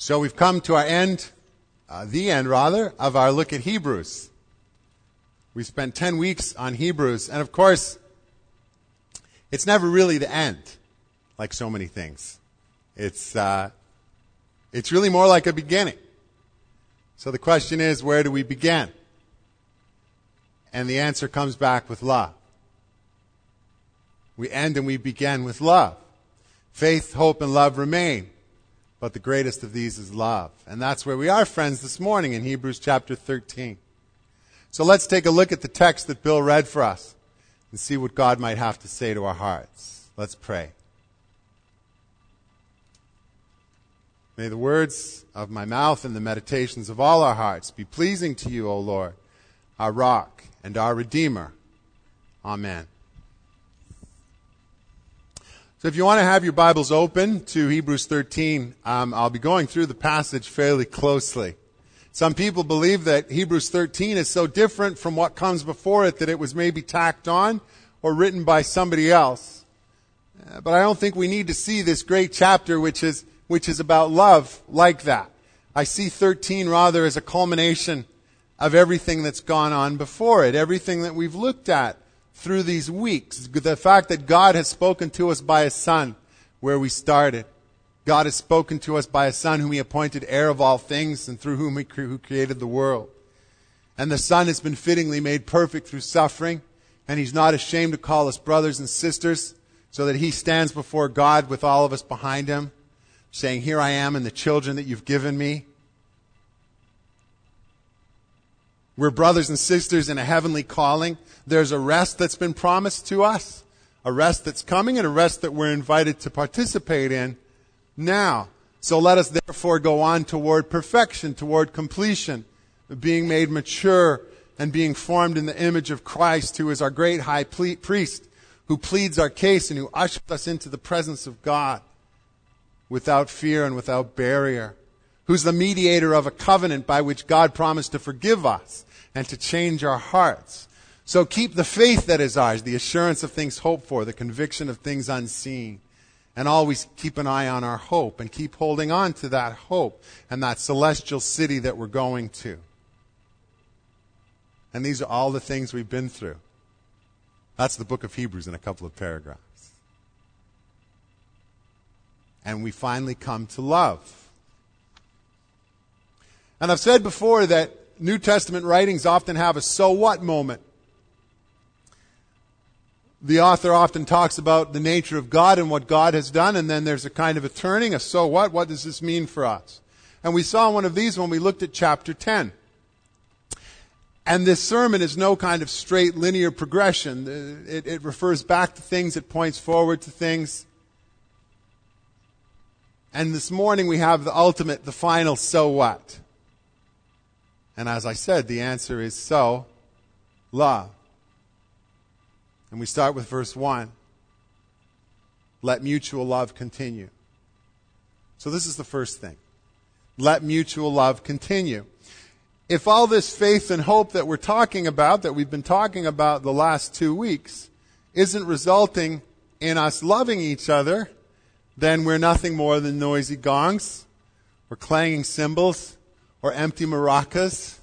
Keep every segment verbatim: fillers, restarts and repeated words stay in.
So we've come to our end, uh, the end rather, of our look at Hebrews. We spent ten weeks on Hebrews, and of course, it's never really the end, like so many things. It's uh, it's really more like a beginning. So the question is, where do we begin? And the answer comes back with love. We end and we begin with love. Faith, hope, and love remain. But the greatest of these is love. And that's where we are, friends, this morning in Hebrews chapter thirteen. So let's take a look at the text that Bill read for us and see what God might have to say to our hearts. Let's pray. May the words of my mouth and the meditations of all our hearts be pleasing to you, O Lord, our rock and our Redeemer. Amen. So if you want to have your Bibles open to Hebrews thirteen, um, I'll be going through the passage fairly closely. Some people believe that Hebrews thirteen is so different from what comes before it that it was maybe tacked on or written by somebody else. Uh, but I don't think we need to see this great chapter which is which is about love like that. I see thirteen rather as a culmination of everything that's gone on before it, everything that we've looked at through these weeks. The fact that God has spoken to us by His Son, where we started. God has spoken to us by His Son, whom He appointed heir of all things, and through whom He cre- who created the world. And the Son has been fittingly made perfect through suffering, and He's not ashamed to call us brothers and sisters, so that He stands before God with all of us behind Him, saying, "Here I am and the children that you've given me." We're brothers and sisters in a heavenly calling. There's a rest that's been promised to us, a rest that's coming, and a rest that we're invited to participate in now. So let us therefore go on toward perfection, toward completion, being made mature and being formed in the image of Christ, who is our great high priest, who pleads our case and who ushers us into the presence of God without fear and without barrier, who's the mediator of a covenant by which God promised to forgive us and to change our hearts. So keep the faith that is ours, the assurance of things hoped for, the conviction of things unseen. And always keep an eye on our hope and keep holding on to that hope and that celestial city that we're going to. And these are all the things we've been through. That's the book of Hebrews in a couple of paragraphs. And we finally come to love. And I've said before that New Testament writings often have a so what moment. The author often talks about the nature of God and what God has done, and then there's a kind of a turning, a so what? What does this mean for us? And we saw one of these when we looked at chapter ten. And this sermon is no kind of straight linear progression. It, it refers back to things, it points forward to things. And this morning we have the ultimate, the final so what? And as I said, the answer is so, love. And we start with verse one. Let mutual love continue. So this is the first thing. Let mutual love continue. If all this faith and hope that we're talking about, that we've been talking about the last two weeks, isn't resulting in us loving each other, then we're nothing more than noisy gongs, or clanging cymbals, or empty maracas.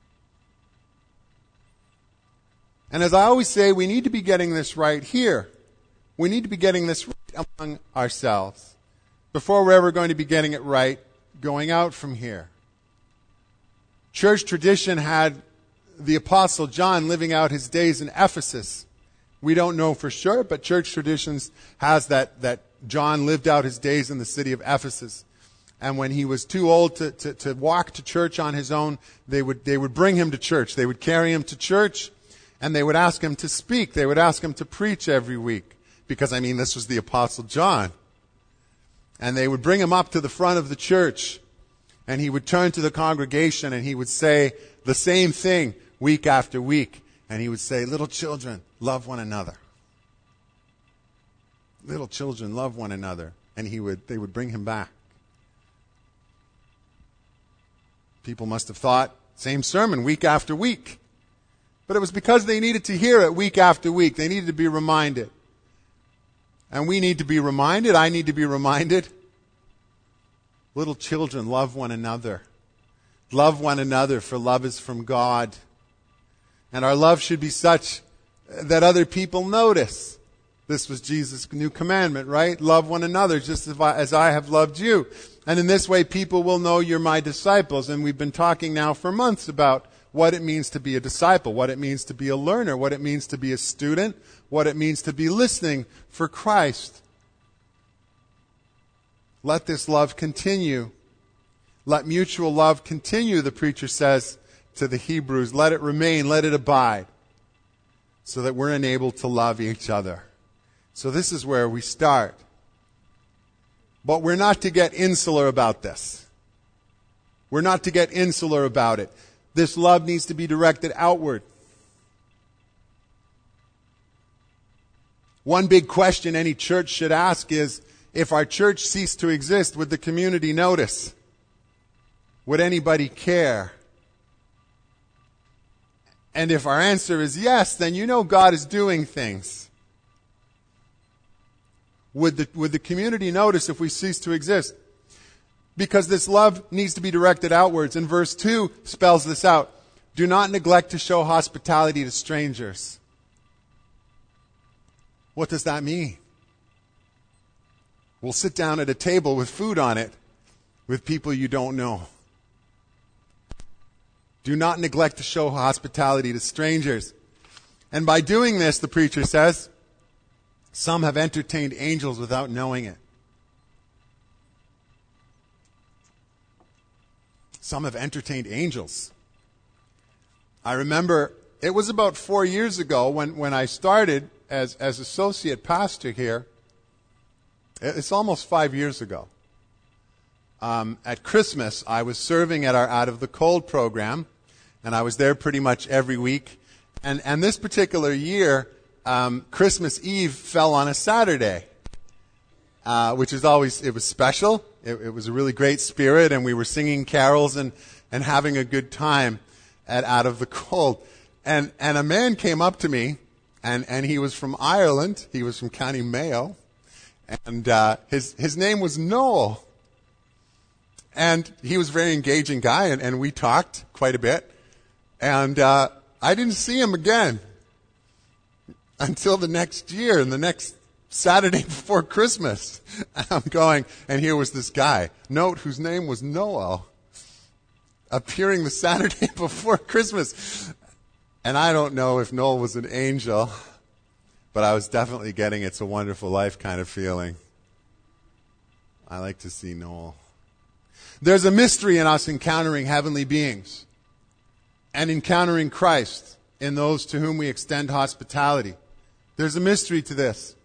And as I always say, we need to be getting this right here. We need to be getting this right among ourselves before we're ever going to be getting it right going out from here. Church tradition had the Apostle John living out his days in Ephesus. We don't know for sure, but church traditions has that, that John lived out his days in the city of Ephesus. And when he was too old to, to, to walk to church on his own, they would, they would bring him to church. They would carry him to church, and they would ask him to speak. They would ask him to preach every week. Because, I mean, this was the Apostle John. And they would bring him up to the front of the church, and he would turn to the congregation, and he would say the same thing week after week. And he would say, "Little children, love one another. Little children, love one another." And he would, they would bring him back. People must have thought, same sermon week after week. But it was because they needed to hear it week after week. They needed to be reminded. And we need to be reminded. I need to be reminded Little children, love one another. Love one another, for love is from God. And our love should be such that other people notice. This was Jesus' new commandment, right? Love one another just as I, as I have loved you. And in this way, people will know you're my disciples. And we've been talking now for months about what it means to be a disciple, what it means to be a learner, what it means to be a student, what it means to be listening for Christ. Let this love continue. Let mutual love continue, the preacher says to the Hebrews. Let it remain, let it abide, so that we're enabled to love each other. So this is where we start. But we're not to get insular about this. We're not to get insular about it. This love needs to be directed outward. One big question any church should ask is, if our church ceased to exist, would the community notice? Would anybody care? And if our answer is yes, then you know God is doing things. Would the, would the community notice if we cease to exist? Because this love needs to be directed outwards. And verse two spells this out. Do not neglect to show hospitality to strangers. What does that mean? We'll sit down at a table with food on it with people you don't know. Do not neglect to show hospitality to strangers. And by doing this, the preacher says, some have entertained angels without knowing it. Some have entertained angels. I remember it was about four years ago when, when I started as, as associate pastor here. It's almost five years ago. Um, at Christmas, I was serving at our Out of the Cold program, and I was there pretty much every week. And, and this particular year, um, Christmas Eve fell on a Saturday, uh, which is always, it was special. It, it was a really great spirit, and we were singing carols and, and having a good time at Out of the Cold. And, and a man came up to me, and, and he was from Ireland. He was from County Mayo. And uh, his his name was Noel. And he was a very engaging guy, and, and we talked quite a bit. And uh, I didn't see him again until the next year, and the next Saturday before Christmas. And I'm going, and here was this guy, note, whose name was Noel, appearing the Saturday before Christmas. And I don't know if Noel was an angel, but I was definitely getting It's a Wonderful Life kind of feeling. I like to see Noel. There's a mystery in us encountering heavenly beings and encountering Christ in those to whom we extend hospitality. There's a mystery to this.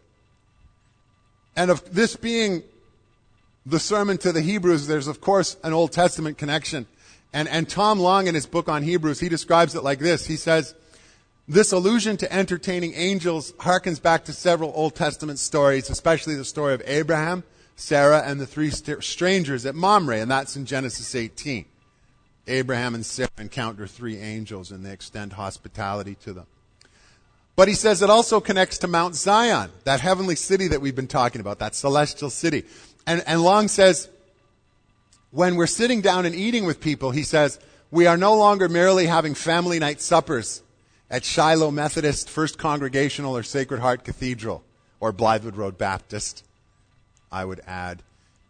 And of this being the sermon to the Hebrews, there's of course an Old Testament connection. And, and Tom Long in his book on Hebrews, he describes it like this. He says, this allusion to entertaining angels harkens back to several Old Testament stories, especially the story of Abraham, Sarah, and the three st- strangers at Mamre, and that's in Genesis eighteen. Abraham and Sarah encounter three angels, and they extend hospitality to them. But he says it also connects to Mount Zion, that heavenly city that we've been talking about, that celestial city. And, and Long says, when we're sitting down and eating with people, he says, we are no longer merely having family night suppers at Shiloh Methodist, First Congregational, or Sacred Heart Cathedral, or Blythewood Road Baptist, I would add.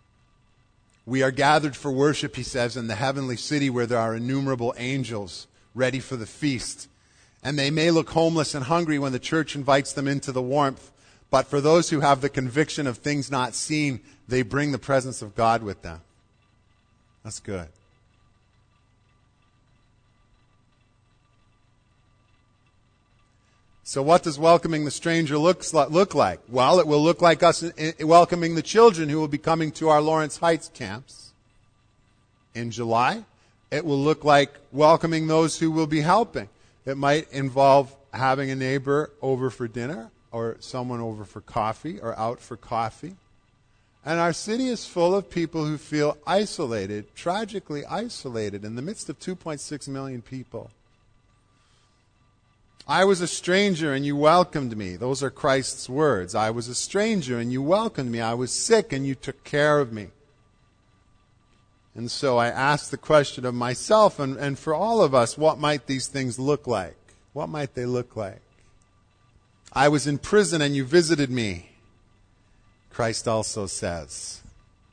We are gathered for worship, he says, in the heavenly city where there are innumerable angels ready for the feast. And they may look homeless and hungry when the church invites them into the warmth, but for those who have the conviction of things not seen, they bring the presence of God with them. That's good. So what does welcoming the stranger looks like, look like? Well, it will look like us welcoming the children who will be coming to our Lawrence Heights camps in July. It will look like welcoming those who will be helping. It might involve having a neighbor over for dinner or someone over for coffee or out for coffee. And our city is full of people who feel isolated, tragically isolated, in the midst of two point six million people. I was a stranger and you welcomed me. Those are Christ's words. I was a stranger and you welcomed me. I was sick and you took care of me. And so I ask the question of myself and, and for all of us, what might these things look like? What might they look like? I was in prison and you visited me, Christ also says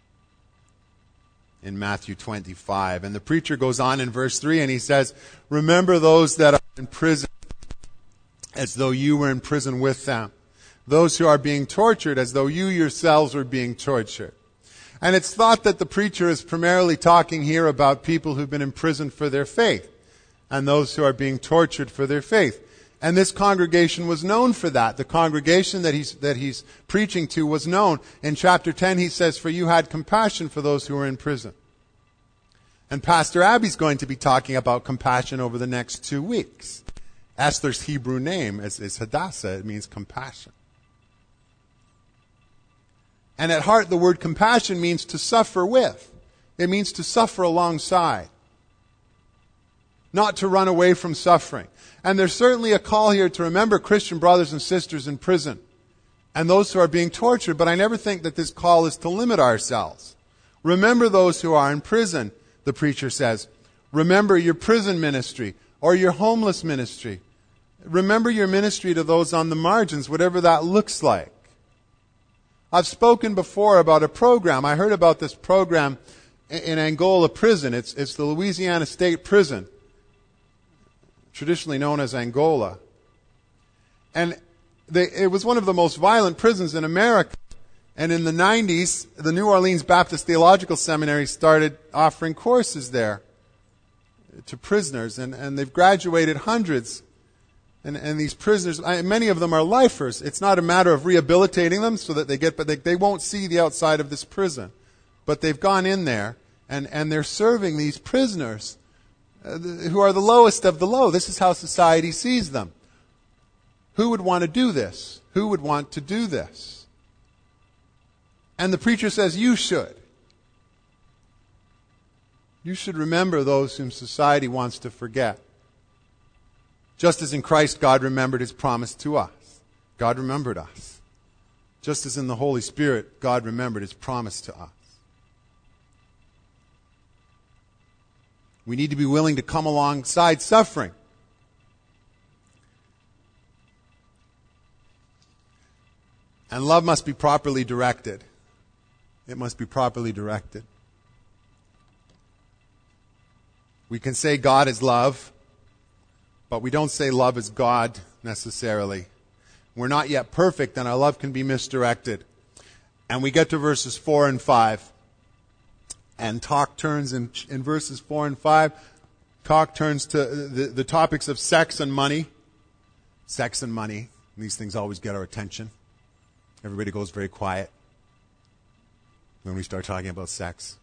in Matthew twenty-five. And the preacher goes on in verse three and he says, remember those that are in prison as though you were in prison with them. Those who are being tortured as though you yourselves were being tortured. And it's thought that the preacher is primarily talking here about people who've been imprisoned for their faith and those who are being tortured for their faith. And this congregation was known for that. The congregation that he's, that he's preaching to was known. In chapter ten, he says, for you had compassion for those who were in prison. And Pastor Abby's going to be talking about compassion over the next two weeks. Esther's Hebrew name is, is Hadassah. It means compassion. And at heart, the word compassion means to suffer with. It means to suffer alongside. Not to run away from suffering. And there's certainly a call here to remember Christian brothers and sisters in prison and those who are being tortured, but I never think that this call is to limit ourselves. Remember those who are in prison, the preacher says. Remember your prison ministry or your homeless ministry. Remember your ministry to those on the margins, whatever that looks like. I've spoken before about a program. I heard about this program in Angola prison. It's, it's the Louisiana State Prison, traditionally known as Angola. And they, it was one of the most violent prisons in America. And in the nineties, the New Orleans Baptist Theological Seminary started offering courses there to prisoners. And, and they've graduated hundreds. And, and these prisoners, I, many of them are lifers. It's not a matter of rehabilitating them so that they get, but they, they won't see the outside of this prison. But they've gone in there and, and they're serving these prisoners uh, who are the lowest of the low. This is how society sees them. Who would want to do this? Who would want to do this? And the preacher says, you should. You should remember those whom society wants to forget. Just as in Christ, God remembered His promise to us. God remembered us. Just as in the Holy Spirit, God remembered His promise to us. We need to be willing to come alongside suffering. And love must be properly directed. It must be properly directed. We can say God is love, but we don't say love is God necessarily. We're not yet perfect, and our love can be misdirected. And we get to verses four and five. And talk turns in, in verses four and five. Talk turns to the, the topics of sex and money. Sex and money. These things always get our attention. Everybody goes very quiet when we start talking about sex.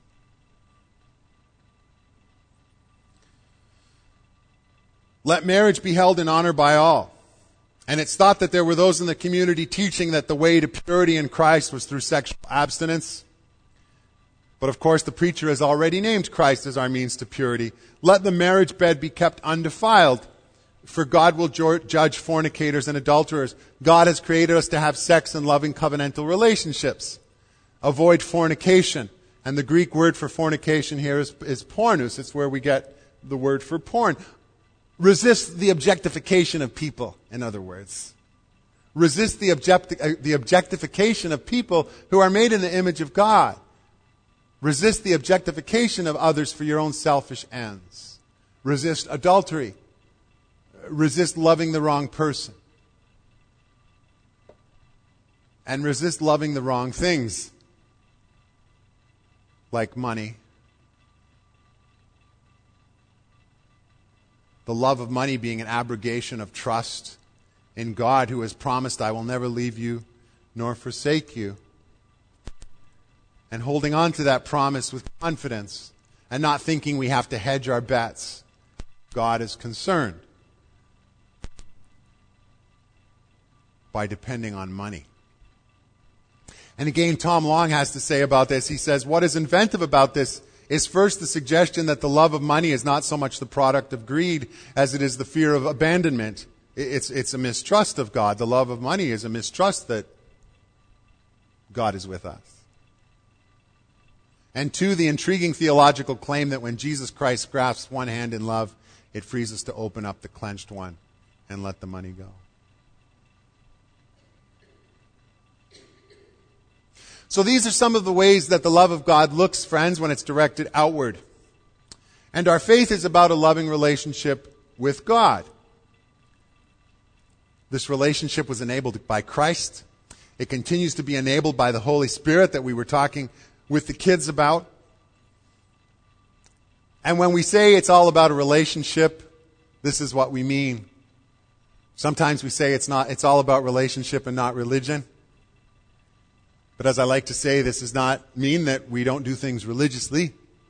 Let marriage be held in honor by all. And it's thought that there were those in the community teaching that the way to purity in Christ was through sexual abstinence. But of course, the preacher has already named Christ as our means to purity. Let the marriage bed be kept undefiled, for God will judge fornicators and adulterers. God has created us to have sex and loving covenantal relationships. Avoid fornication. And the Greek word for fornication here is, is pornus. It's where we get the word for porn. Resist the objectification of people, in other words. Resist the, objecti- uh, the objectification of people who are made in the image of God. Resist the objectification of others for your own selfish ends. Resist adultery. Resist loving the wrong person. And resist loving the wrong things, like money. The love of money being an abrogation of trust in God, who has promised, I will never leave you nor forsake you. And holding on to that promise with confidence and not thinking we have to hedge our bets. God is concerned by depending on money. And again, Tom Long has to say about this, he says, what is inventive about this is first the suggestion that the love of money is not so much the product of greed as it is the fear of abandonment. It's, it's a mistrust of God. The love of money is a mistrust that God is with us. And two, the intriguing theological claim that when Jesus Christ grasps one hand in love, it frees us to open up the clenched one and let the money go. So these are some of the ways that the love of God looks, friends, when it's directed outward. And our faith is about a loving relationship with God. This relationship was enabled by Christ. It continues to be enabled by the Holy Spirit that we were talking with the kids about. And when we say it's all about a relationship, this is what we mean. Sometimes we say it's not, it's all about relationship and not religion. But as I like to say, this does not mean that we don't do things religiously.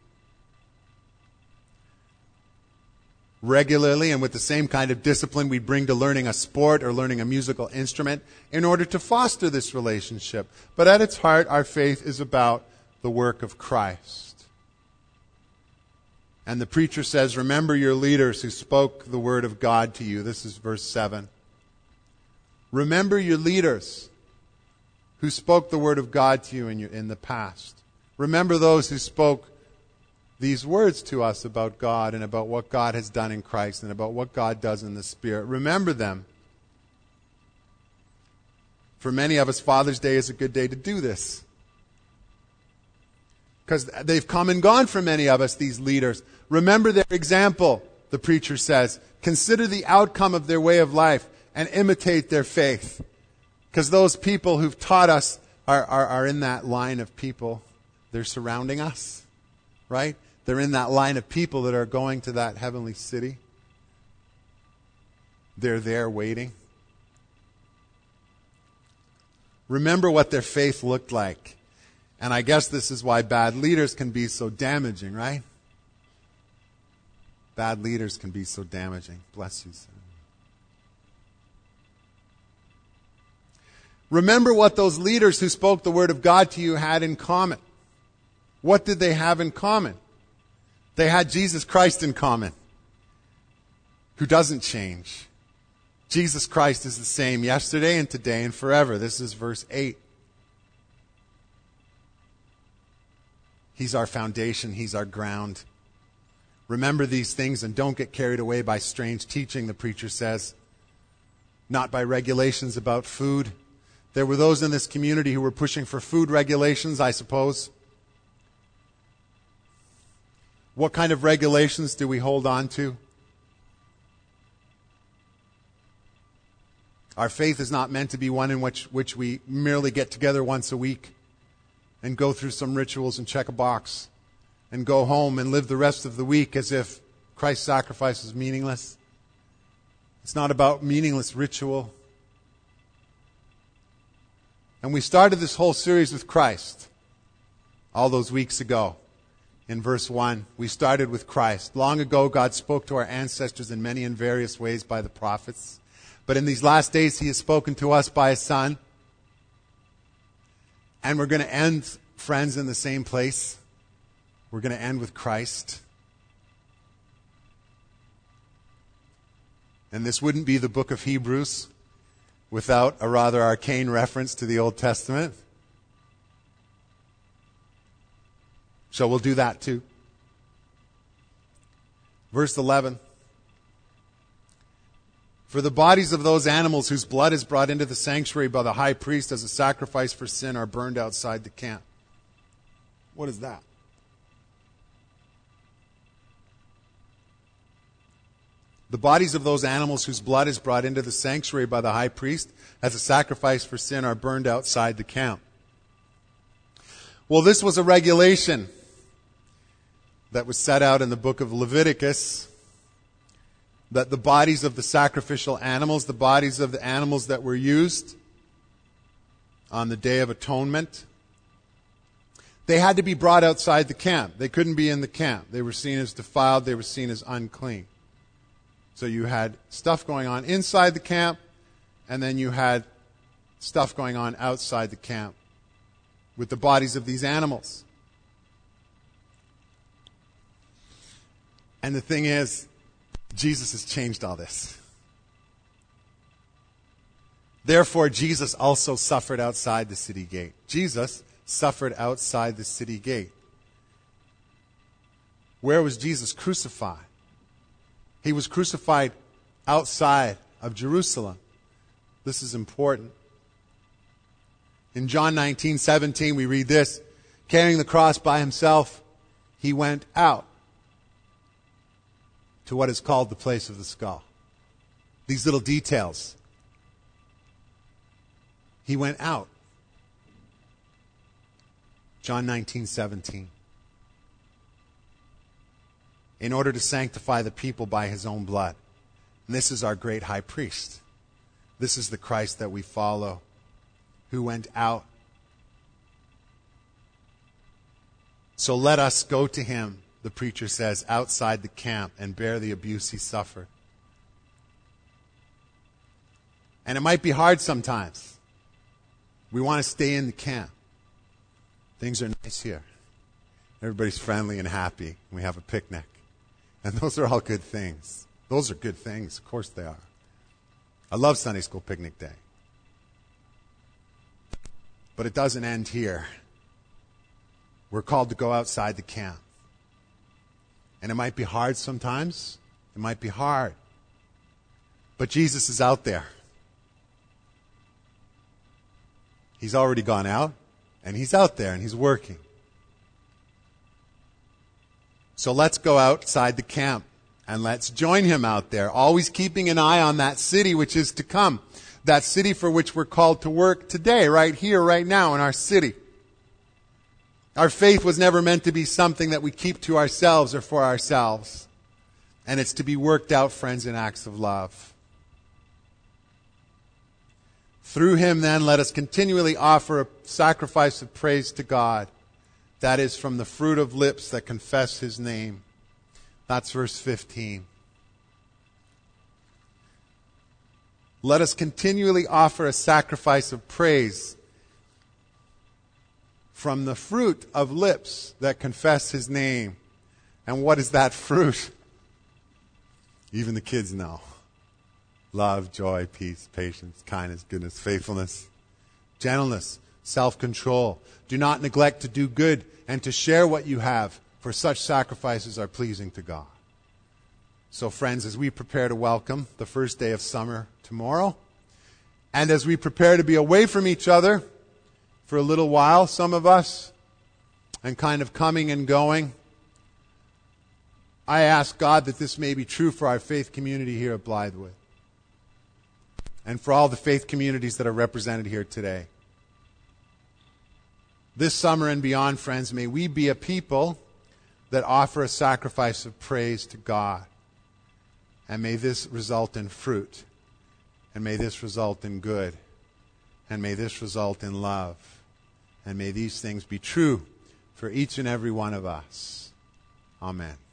Regularly and with the same kind of discipline we bring to learning a sport or learning a musical instrument in order to foster this relationship. But at its heart, our faith is about the work of Christ. And the preacher says, remember your leaders who spoke the word of God to you. This is verse seven. Remember your leaders who spoke the word of God to you in, your, in the past. Remember those who spoke these words to us about God and about what God has done in Christ and about what God does in the Spirit. Remember them. For many of us, Father's Day is a good day to do this. Because they've come and gone for many of us, these leaders. Remember their example, the preacher says. Consider the outcome of their way of life and imitate their faith. Because those people who've taught us are, are, are in that line of people. They're surrounding us, right? They're in that line of people that are going to that heavenly city. They're there waiting. Remember what their faith looked like. And I guess this is why bad leaders can be so damaging, right? Bad leaders can be so damaging. Bless you, sir. Remember what those leaders who spoke the word of God to you had in common. What did they have in common? They had Jesus Christ in common, who doesn't change. Jesus Christ is the same yesterday and today and forever. This is verse eight. He's our foundation. He's our ground. Remember these things and don't get carried away by strange teaching, the preacher says. Not by regulations about food. There were those in this community who were pushing for food regulations, I suppose. What kind of regulations do we hold on to? Our faith is not meant to be one in which, which we merely get together once a week and go through some rituals and check a box and go home and live the rest of the week as if Christ's sacrifice is meaningless. It's not about meaningless ritual. And we started this whole series with Christ all those weeks ago. In verse one, we started with Christ. Long ago, God spoke to our ancestors in many and various ways by the prophets. But in these last days, He has spoken to us by His Son. And we're going to end, friends, in the same place. We're going to end with Christ. And this wouldn't be the book of Hebrews without a rather arcane reference to the Old Testament. So we'll do that too. Verse eleven. For the bodies of those animals whose blood is brought into the sanctuary by the high priest as a sacrifice for sin are burned outside the camp. What is that? The bodies of those animals whose blood is brought into the sanctuary by the high priest as a sacrifice for sin are burned outside the camp. Well, this was a regulation that was set out in the book of Leviticus, that the bodies of the sacrificial animals, the bodies of the animals that were used on the Day of Atonement, they had to be brought outside the camp. They couldn't be in the camp. They were seen as defiled. They were seen as unclean. So you had stuff going on inside the camp, and then you had stuff going on outside the camp with the bodies of these animals. And the thing is, Jesus has changed all this. Therefore, Jesus also suffered outside the city gate. Jesus suffered outside the city gate. Where was Jesus crucified? He was crucified outside of Jerusalem. This is important. In John nineteen seventeen, we read this: carrying the cross by himself, he went out to what is called the place of the skull. These little details. He went out. John nineteen seventeen. In order to sanctify the people by his own blood. And this is our great high priest. This is the Christ that we follow, who went out. So let us go to him, the preacher says, outside the camp and bear the abuse he suffered. And it might be hard sometimes. We want to stay in the camp. Things are nice here. Everybody's friendly and happy. We have a picnic. And those are all good things. Those are good things. Of course they are. I love Sunday school picnic day. But it doesn't end here. We're called to go outside the camp. And it might be hard sometimes. It might be hard. But Jesus is out there. He's already gone out, and he's out there, and he's working. So let's go outside the camp, and let's join him out there, always keeping an eye on that city which is to come, that city for which we're called to work today, right here, right now in our city. Our faith was never meant to be something that we keep to ourselves or for ourselves. And it's to be worked out, friends, in acts of love. Through him, then, let us continually offer a sacrifice of praise to God. That is from the fruit of lips that confess his name. That's verse fifteen. Let us continually offer a sacrifice of praise from the fruit of lips that confess his name. And what is that fruit? Even the kids know. Love, joy, peace, patience, kindness, goodness, faithfulness, gentleness, self-control. Do not neglect to do good and to share what you have, for such sacrifices are pleasing to God. So, friends, as we prepare to welcome the first day of summer tomorrow, and as we prepare to be away from each other for a little while, some of us, and kind of coming and going, I ask God that this may be true for our faith community here at Blythewood, and for all the faith communities that are represented here today. This summer and beyond, friends, may we be a people that offer a sacrifice of praise to God. And may this result in fruit. And may this result in good. And may this result in love. And may these things be true for each and every one of us. Amen.